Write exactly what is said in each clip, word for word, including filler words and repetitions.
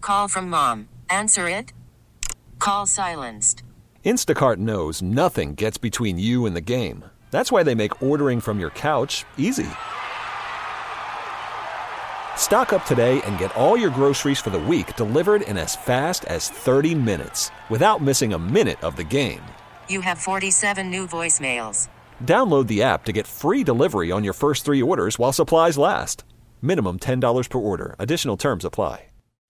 Call from mom. Answer it. Call silenced. Instacart knows nothing gets between you and the game. That's why they make ordering from your couch easy. Stock up today and get all your groceries for the week delivered in as fast as thirty minutes without missing a minute of the game. You have forty-seven new voicemails. Download the app to get free delivery on your first three orders while supplies last. Minimum ten dollars per order. Additional terms apply.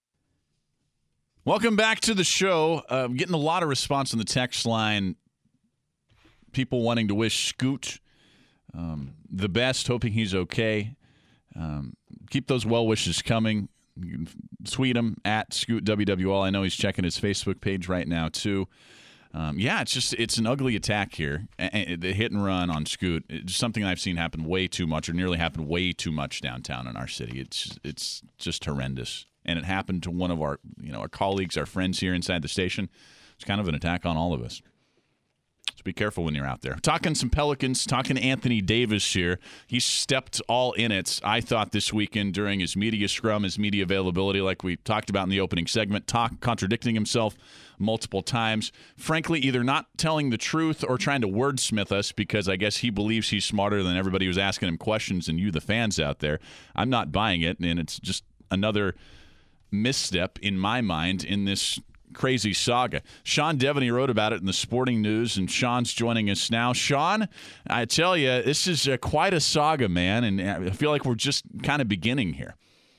Welcome back to the show. Uh, getting a lot of response on the text line. People wanting to wish Scoot um, the best, hoping he's okay. Um, keep those well wishes coming. You can tweet him at Scoot W W L. I know he's checking his Facebook page right now too. Um, yeah, it's just it's an ugly attack here. The hit and run on Scoot, it's something I've seen happen way too much, or nearly happen way too much downtown in our city. It's it's just horrendous. And it happened to one of our, you know, our colleagues, our friends here inside the station. It's kind of an attack on all of us. So be careful when you're out there. Talking some Pelicans, talking Anthony Davis here. He stepped all in it, I thought, this weekend during his media scrum, his media availability, like we talked about in the opening segment, talk, contradicting himself multiple times. Frankly, either not telling the truth or trying to wordsmith us because I guess he believes he's smarter than everybody who's asking him questions and you, the fans out there. I'm not buying it, and it's just another misstep in my mind in this crazy saga. Sean Devaney wrote about it in the Sporting News, and Sean's joining us now. Sean, I tell you, this is uh, quite a saga, man, and I feel like we're just kind of beginning here.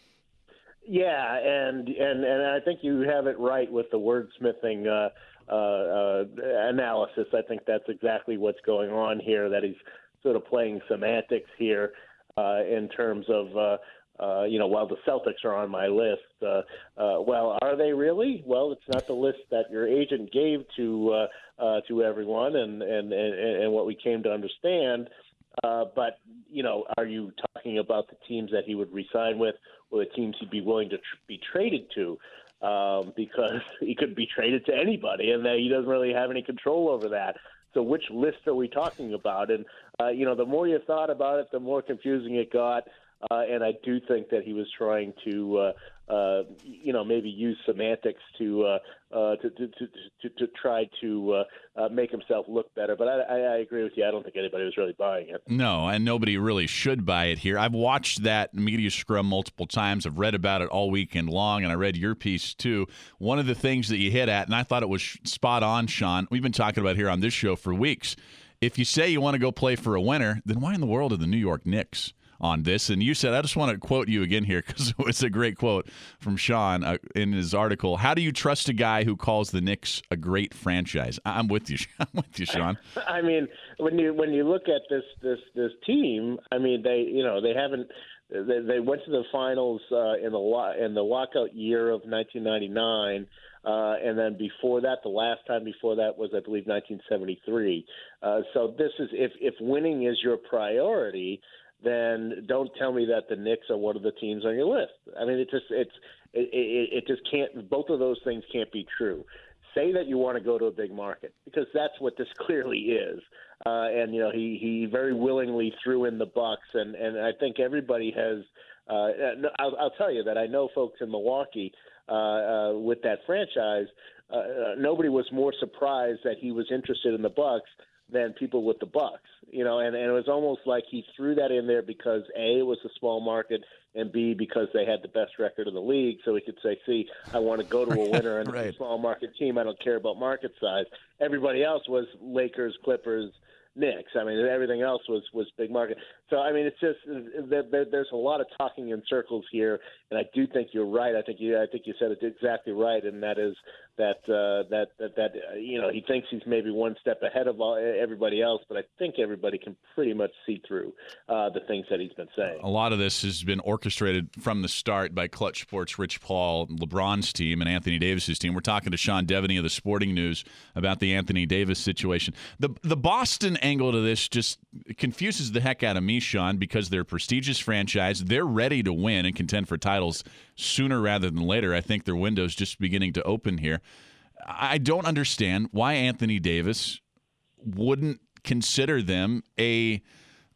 Yeah, and and and I think you have it right with the wordsmithing uh, uh, uh, analysis. I think that's exactly what's going on here, that he's sort of playing semantics here uh, in terms of uh, Uh, you know, while the Celtics are on my list, uh, uh, well, are they really? Well, it's not the list that your agent gave to uh, uh, to everyone, and, and, and, and what we came to understand. Uh, but, you know, are you talking about the teams that he would re-sign with, or the teams he'd be willing to tr- be traded to? Um, because he could be traded to anybody, and that he doesn't really have any control over that. So which list are we talking about? And, uh, you know, the more you thought about it, the more confusing it got. Uh, and I do think that he was trying to, uh, uh, you know, maybe use semantics to uh, uh, to, to, to, to, to try to uh, uh, make himself look better. But I, I, I agree with you. I don't think anybody was really buying it. No, and nobody really should buy it here. I've watched that media scrum multiple times. I've read about it all weekend long, and I read your piece too. One of the things that you hit at, and I thought it was spot on, Sean, we've been talking about here on this show for weeks. If you say you want to go play for a winner, then why in the world are the New York Knicks on this? And you said, I just want to quote you again here because it's a great quote from Sean uh, in his article. How do you trust a guy who calls the Knicks a great franchise? I'm with you. I'm with you, Sean. I mean, when you when you look at this this this team, I mean, they you know they haven't they, they went to the finals uh, in the lo- in the lockout year of nineteen ninety-nine. Uh, and then before that, the last time before that was, I believe, nineteen seventy-three. Uh, so this is if if winning is your priority, then don't tell me that the Knicks are one of the teams on your list. I mean, it just it's it, it, it just can't. Both of those things can't be true. Say that you want to go to a big market because that's what this clearly is. Uh, and you know, he he very willingly threw in the Bucks, and and I think everybody has. Uh, I'll, I'll tell you that I know folks in Milwaukee uh, uh, with that franchise. Uh, nobody was more surprised that he was interested in the Bucks than people with the Bucks, you know, and, and it was almost like he threw that in there because A, it was a small market, and B, because they had the best record in the league, so he could say, see, I want to go to a winner and right. a small market team. I don't care about market size. Everybody else was Lakers, Clippers, Knicks. I mean, everything else was, was big market. So, I mean, it's just there, there, there's a lot of talking in circles here, and I do think you're right. I think you I think you said it exactly right, and that is that uh, that that, that uh, you know he thinks he's maybe one step ahead of all, everybody else, but I think everybody can pretty much see through uh, the things that he's been saying. A lot of this has been orchestrated from the start by Clutch Sports' Rich Paul, LeBron's team, and Anthony Davis's team. We're talking to Sean Devaney of the Sporting News about the Anthony Davis situation. The the Boston angle to this just confuses the heck out of me, Sean, because they're a prestigious franchise. They're ready to win and contend for titles sooner rather than later. I think their window's just beginning to open here. I don't understand why Anthony Davis wouldn't consider them a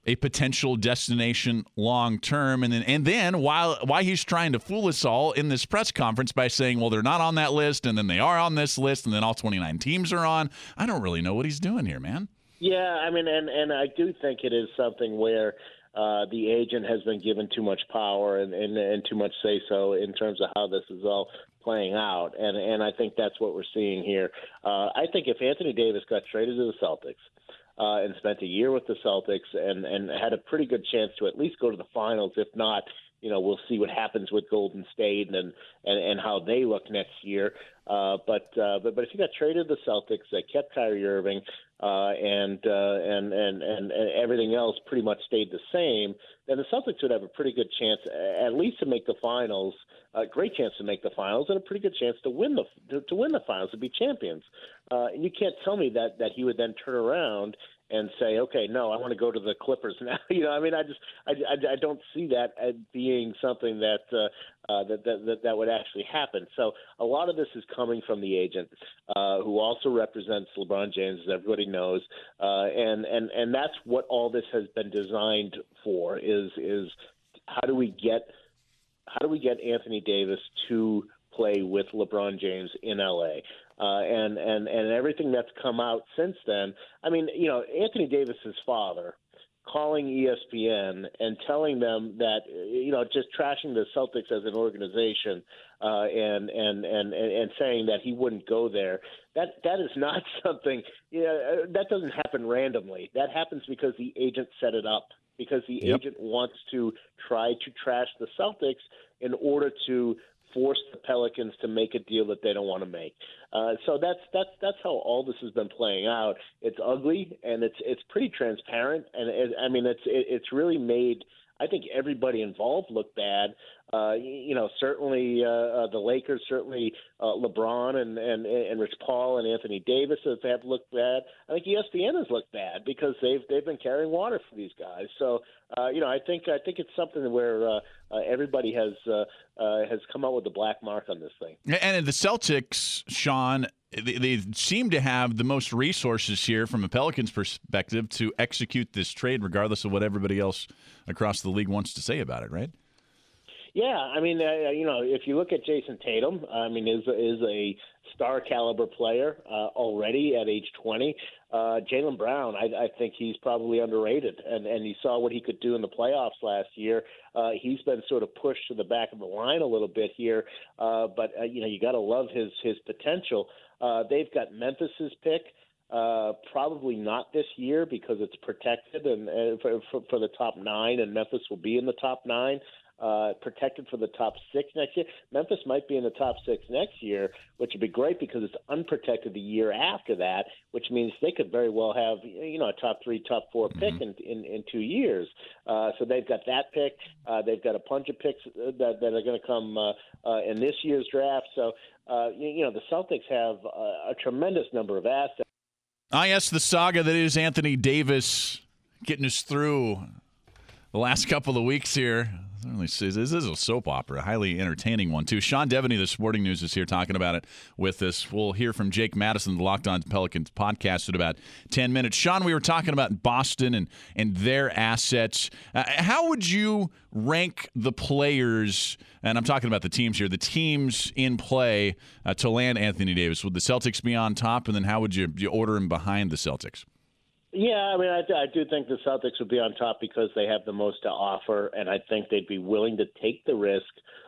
a potential destination long term. And then, and then while why he's trying to fool us all in this press conference by saying, well, they're not on that list, and then they are on this list, and then all twenty-nine teams are on. I don't really know what he's doing here, man. Yeah, I mean, and, and I do think it is something where uh, the agent has been given too much power and, and, and too much say-so in terms of how this is all playing out. And, and I think that's what we're seeing here. Uh, I think if Anthony Davis got traded to the Celtics, Uh, and spent a year with the Celtics and, and had a pretty good chance to at least go to the finals. If not, you know, we'll see what happens with Golden State and and, and how they look next year. Uh, but, uh, but but if you got traded to the Celtics, they kept Kyrie Irving, uh, and, uh, and and and and everything else pretty much stayed the same, then the Celtics would have a pretty good chance, at least to make the finals. A great chance to make the finals, and a pretty good chance to win the to, to win the finals, to be champions. Uh, and you can't tell me that that he would then turn around and say, okay, no, I want to go to the Clippers now. you know, I mean, I just I, I, I don't see that as being something that, uh, uh, that, that that that would actually happen. So a lot of this is coming from the agent, uh, who also represents LeBron James, as everybody knows, uh, and and and that's what all this has been designed for. Is is how do we get How do we get Anthony Davis to play with LeBron James in L A? Uh, and, and, and everything that's come out since then. I mean, you know, Anthony Davis's father calling E S P N and telling them that, you know, just trashing the Celtics as an organization uh, and, and, and, and saying that he wouldn't go there. That that is not something, you know, that doesn't happen randomly. That happens because the agent set it up. Because the yep. agent wants to try to trash the Celtics in order to force the Pelicans to make a deal that they don't want to make. Uh, so that's that's that's how all this has been playing out. It's ugly and it's it's pretty transparent, and it, I mean it's it, it's really made, I think, everybody involved look bad. Uh, you know, certainly uh, uh, the Lakers, certainly uh, LeBron and, and, and Rich Paul and Anthony Davis have looked bad. I think E S P N has looked bad because they've they've been carrying water for these guys. So uh, you know, I think I think it's something where uh, uh, everybody has uh, uh, has come out with a black mark on this thing. And the Celtics, Sean, they, they seem to have the most resources here from a Pelicans perspective to execute this trade, regardless of what everybody else across the league wants to say about it, right? Yeah, I mean, uh, you know, if you look at Jason Tatum, I mean, is is a star caliber player uh, already at age twenty. Uh, Jaylen Brown, I, I think he's probably underrated, and and you saw what he could do in the playoffs last year. Uh, he's been sort of pushed to the back of the line a little bit here, uh, but uh, you know, you got to love his his potential. Uh, they've got Memphis's pick. Uh, probably not this year because it's protected and, and for, for, for the top nine, and Memphis will be in the top nine. Uh, protected for the top six next year. Memphis might be in the top six next year, which would be great because it's unprotected the year after that, which means they could very well have, you know, a top three, top four pick mm-hmm. in, in, in two years. Uh, so they've got that pick. Uh, they've got a bunch of picks that, that are going to come uh, uh, in this year's draft. So, uh, you, you know, the Celtics have a, a tremendous number of assets. I yes, the saga that is Anthony Davis getting us through the last couple of weeks here. This is a soap opera, a highly entertaining one, too. Sean Devaney, the Sporting News, is here talking about it with us. We'll hear from Jake Madison, the Locked On Pelicans podcast, in about ten minutes. Sean, we were talking about Boston and, and their assets. Uh, how would you rank the players, and I'm talking about the teams here, the teams in play uh, to land Anthony Davis? Would the Celtics be on top, and then how would you, you order him behind the Celtics? Yeah, I mean, I, I do think the Celtics would be on top because they have the most to offer, and I think they'd be willing to take the risk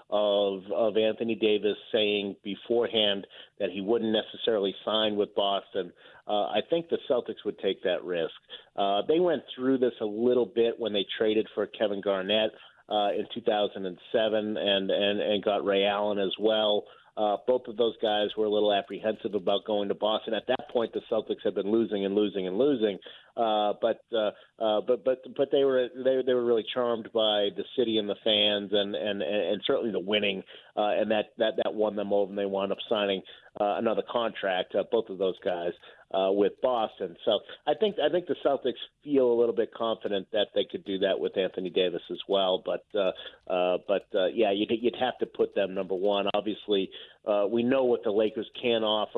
of of Anthony Davis saying beforehand that he wouldn't necessarily sign with Boston. Uh, I think the Celtics would take that risk. Uh, they went through this a little bit when they traded for Kevin Garnett uh, in two thousand seven and, and, and got Ray Allen as well. Uh, both of those guys were a little apprehensive about going to Boston. At that point, the Celtics had been losing and losing and losing, uh, but uh, uh, but but but they were they they were really charmed by the city and the fans, and and, and certainly the winning, uh, and that, that that won them over, and they wound up signing uh, another contract. Uh, both of those guys uh, with Boston. So I think I think the Celtics feel a little bit confident that they could do that with Anthony Davis as well. But uh, uh, but uh, yeah, you'd, you'd have to put them number one. Obviously, uh, we know what the Lakers can offer.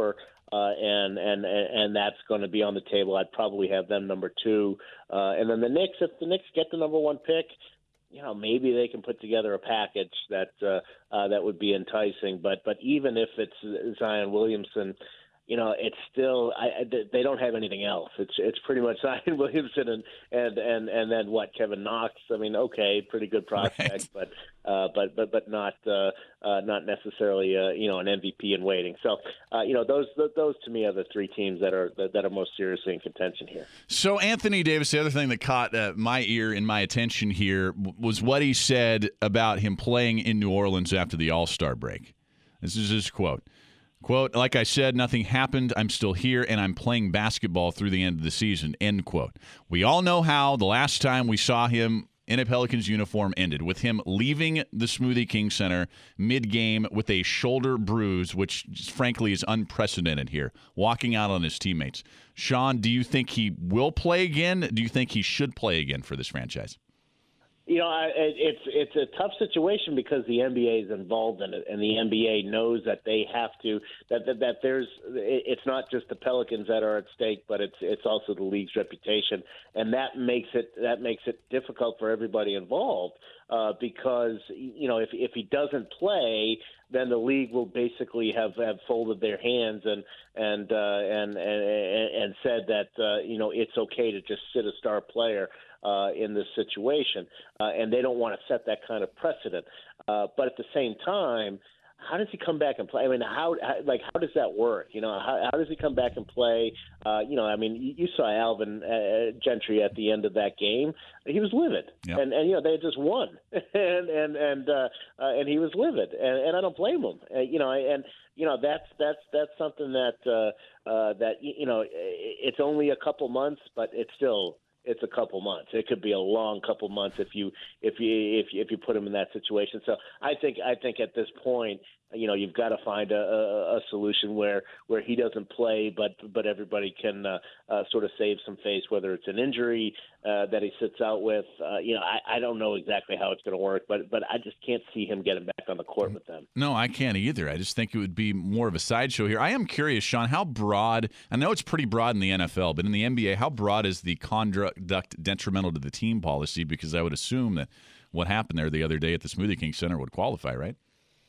uh, and, and and that's going to be on the table. I'd probably have them number two, uh, and then the Knicks. If the Knicks get the number one pick, you know, maybe they can put together a package that uh, uh, that would be enticing. But but even if it's Zion Williamson, you know, it's still I, they don't have anything else. It's it's pretty much Zion Williamson and and, and, and then what, Kevin Knox. I mean, okay, pretty good prospect, right. but uh, but but but not uh, uh, not necessarily uh, you know an M V P in waiting. So uh, you know those those to me are the three teams that are that are most seriously in contention here. So Anthony Davis, the other thing that caught uh, my ear and my attention here was what he said about him playing in New Orleans after the All-Star break. This is his quote. Quote, like I said, nothing happened. I'm still here, and I'm playing basketball through the end of the season, end quote. We all know how the last time we saw him in a Pelicans uniform ended, with him leaving the Smoothie King Center mid-game with a shoulder bruise, which frankly is unprecedented here, walking out on his teammates. Sean, do you think he will play again? Do you think he should play again for this franchise? You know, I, it's it's a tough situation because the N B A is involved in it, and the N B A knows that they have to that that, that there's it's not just the Pelicans that are at stake, but it's it's also the league's reputation, and that makes it that makes it difficult for everybody involved uh, because you know if if he doesn't play, then the league will basically have, have folded their hands and and uh, and, and and said that uh, you know it's okay to just sit a star player Uh, in this situation, uh, and they don't want to set that kind of precedent. Uh, but at the same time, how does he come back and play? I mean, how, how like how does that work? You know, how, how does he come back and play? Uh, you know, I mean, you, you saw Alvin uh, Gentry at the end of that game; he was livid, yep. and and you know they had just won, and and and uh, uh, and he was livid, and, and I don't blame him. Uh, you know, and you know that's that's that's something that uh, uh, that you know it's only a couple months, but it's still. It's a couple months. It could be a long couple months if you if you if you, if you put him in that situation. So I think I think at this point, you know, you've got to find a, a, a solution where, where he doesn't play, but but everybody can uh, uh, sort of save some face, whether it's an injury uh, that he sits out with. Uh, you know, I, I don't know exactly how it's going to work, but but I just can't see him getting back on the court with them. No, I can't either. I just think it would be more of a sideshow here. I am curious, Sean, how broad – I know it's pretty broad in the N F L, but in the N B A, how broad is the conduct detrimental to the team policy? Because I would assume that what happened there the other day at the Smoothie King Center would qualify, right?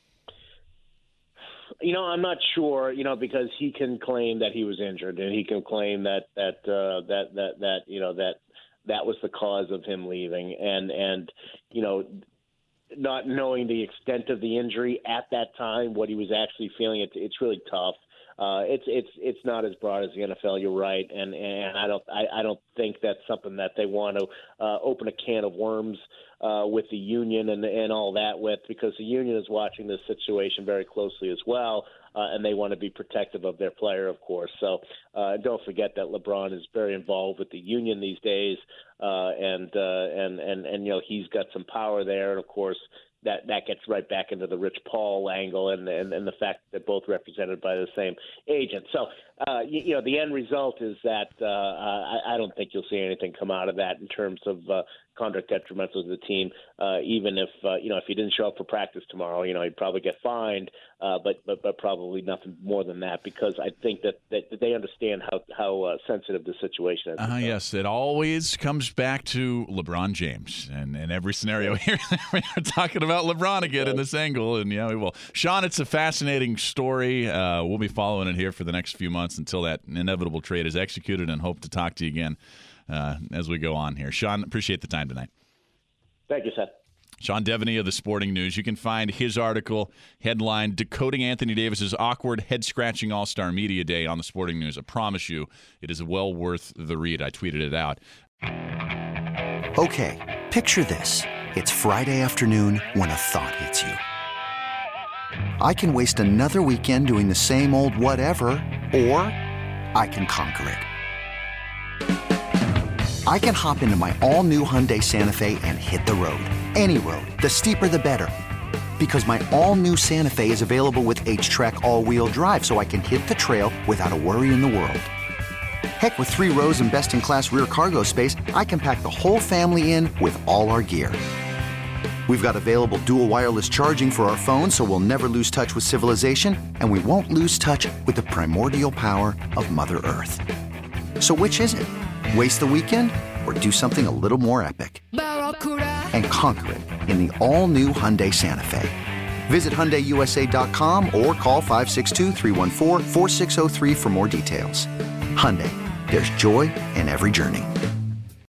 You know, I'm not sure, you know, because he can claim that he was injured, and he can claim that that uh, that that that you know that that was the cause of him leaving, and and you know, not knowing the extent of the injury at that time, what he was actually feeling, it, it's really tough. Uh, it's it's it's not as broad as the N F L. You're right, and and I don't I, I don't think that's something that they want to uh, open a can of worms uh, with the union and and all that with, because the union is watching this situation very closely as well, uh, and they want to be protective of their player, of course. So uh, don't forget that LeBron is very involved with the union these days, uh, and uh, and and and you know he's got some power there, and of course. That that gets right back into the Rich Paul angle and, and, and the fact that they're both represented by the same agent. So, uh, you, you know, the end result is that uh, I, I don't think you'll see anything come out of that in terms of uh, conduct detrimental to the team. Uh, even if uh, you know if he didn't show up for practice tomorrow, you know he'd probably get fined, uh, but but but probably nothing more than that, because I think that, that they understand how how uh, sensitive the situation is. Uh, yes, it always comes back to LeBron James, and in every scenario here we're talking about LeBron again in this angle, and yeah, we will. Sean, it's a fascinating story. Uh, we'll be following it here for the next few months until that inevitable trade is executed, and hope to talk to you again uh, as we go on here. Sean, appreciate the time tonight. Thank you, Seth. Sean Devaney of the Sporting News. You can find his article headlined "Decoding Anthony Davis's Awkward Head-Scratching All-Star Media Day" on the Sporting News. I promise you it is well worth the read. I tweeted it out. Okay, picture this. It's Friday afternoon when a thought hits you. I can waste another weekend doing the same old whatever, or I can conquer it. I can hop into my all-new Hyundai Santa Fe and hit the road. Any road. The steeper, the better. Because my all-new Santa Fe is available with H-Track all-wheel drive, so I can hit the trail without a worry in the world. Heck, with three rows and best-in-class rear cargo space, I can pack the whole family in with all our gear. We've got available dual wireless charging for our phones, so we'll never lose touch with civilization, and we won't lose touch with the primordial power of Mother Earth. So which is it? Waste the weekend or do something a little more epic? And conquer it in the all-new Hyundai Santa Fe. Visit Hyundai U S A dot com or call five six two, three one four, four six zero three for more details. Hyundai, there's joy in every journey.